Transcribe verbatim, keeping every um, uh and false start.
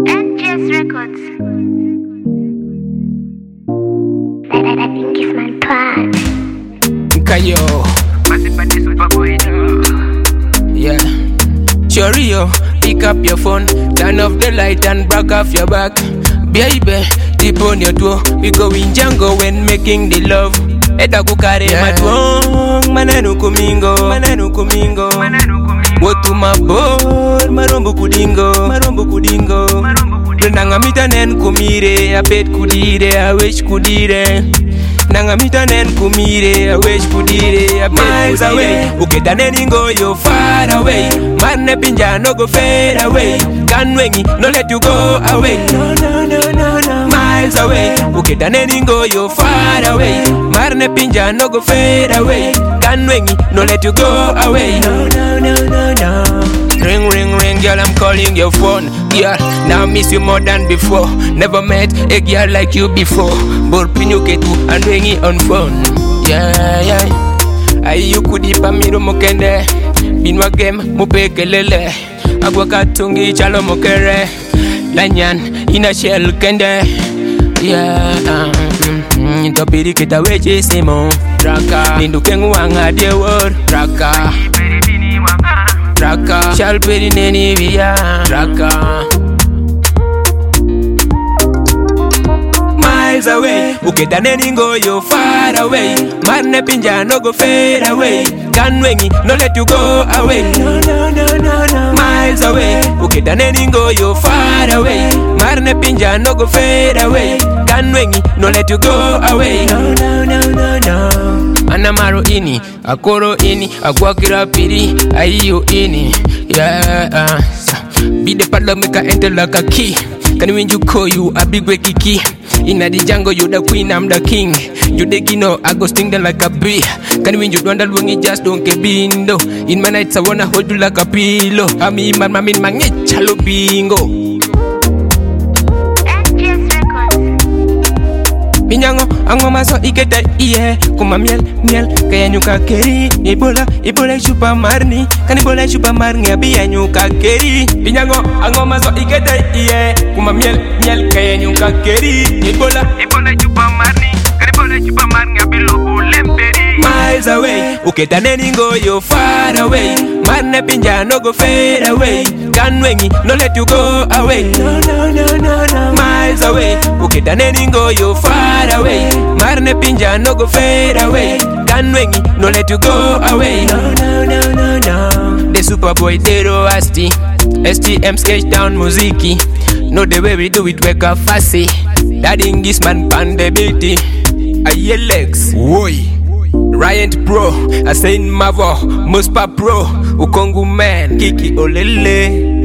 N G S Records. I think it's my plan. Kayo, yeah. Chorio, pick up your phone, turn off the light and back off your back. Baby, deep on your door, we go in jungle when making the love. Eda kukare matwong, manenu kumingo, manenu kumingo. Go to my board, marombo kudingo, marombo kudingo. Nanga mita nen kumire, a pet kudire, a wish kudire. Nanga mita nen kumire, a wish kudire, a miles away. Uke daneni go, you far away. Marne pinja no go fade away. Kanwengi, no let you go away. No, no, no, no, no. Miles away. Uke daneni go, you far away. Marne pinja no go fade away. Kanwengi, no let you go away. No, no, no, no, no. Ring, ring, ring, girl, I'm calling your phone. Girl, now I miss you more than before. Never met a girl like you before. But pinyuketu and ringi on phone. Yeah, yeah. Ay you kudi pamiru mokende. Binwa game mupekelele. Agwa katungi chalo mokere. Lanyan ina shell kende. Yeah, uh, mm, mm, topiri kita weche simo. Raka, nindu kengu wanga de word. Raka. Raka, shall be in any via Raka. Miles away, uke daneni go, you far away. Marne pinja no go fade away. Kanwengi, no let you go away. No, no, no, no, no. Miles away, uke daneni go, you far away. Marne pinja no go fade away. Kanwengi, no let you go away. No, no, no, no, no. Anamaro ini, akoro ini, akwakira piri, ayo ini. Yeah, uh, be the paddler make a enter like a key. Can when you call you a big weki key. Inna the jungle you the queen, I'm the king. You the kino, I go sting them like a bee. Can when you don't when you just don't get bindo. In my nights I wanna hold you like a pillow. I mean my mama in my chalo bingo. Minyango, ango maso ikete iye. Kuma miel, miel, kaya nyuka keri. Ibola, ibola chupa marni. Kan ibola chupa marni abiya nyuka keri. Minyango, ango maso ikete iye. Kuma miel, miel, kaya nyuka keri. Ibola, ibola chupa marni. Kan ibola chupa marni abilo ulemperi. Miles away, uketa neni go, you far away. Marne pinja no go fade away. Kanwengi, no let you go away. No, no, no, no, no. Miles away, uketa neni go, you far away. Marne pinja no go fade away. Kanwengi, no let you go away. No, no, no, no, no. The Superboy Dero Asti S T M sketch down muziki. No the way we do it wake up fussy. That English man pande beauty. Aye legs. Woi. Riot Pro, I say Mavo, Muspa Pro, Ukongu Man, Kiki Olele.